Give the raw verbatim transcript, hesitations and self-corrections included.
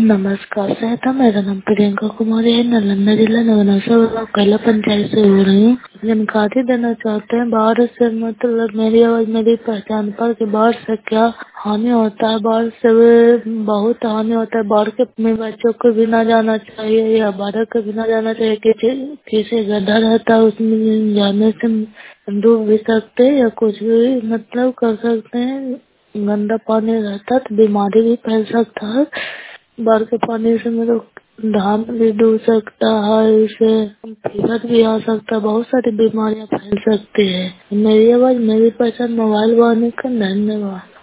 नमस्कार सहिता, मेरा नाम प्रियंका कुमारी है। नालंदा जिला नवनौसा कैला पंचायत से हो रही हूँ। जानकारी देना चाहते हैं बाढ़ से, मतलब मेरी आवाज मेरी पहचान पर कि बाढ़ से क्या हानि होता है। बाढ़ से बहुत हानि होता है। बाढ़ के में बच्चों को भी ना जाना चाहिए या बाढ़ को भी ना जाना चाहिए। किसी किसी गड्ढा रहता है उसमें जाने से डूब भी सकते हैं या कुछ भी मतलब कर सकते हैं। गंदा पानी रहता है तो बीमारी भी फैल सकता है। बाढ़ के पानी से मतलब धान भी डूब सकता है, इसे फीवर भी आ सकता है, बहुत सारी बीमारियां फैल सकती है। मेरी आवाज मेरी पहचान मोबाइल वाले का। धन्यवाद।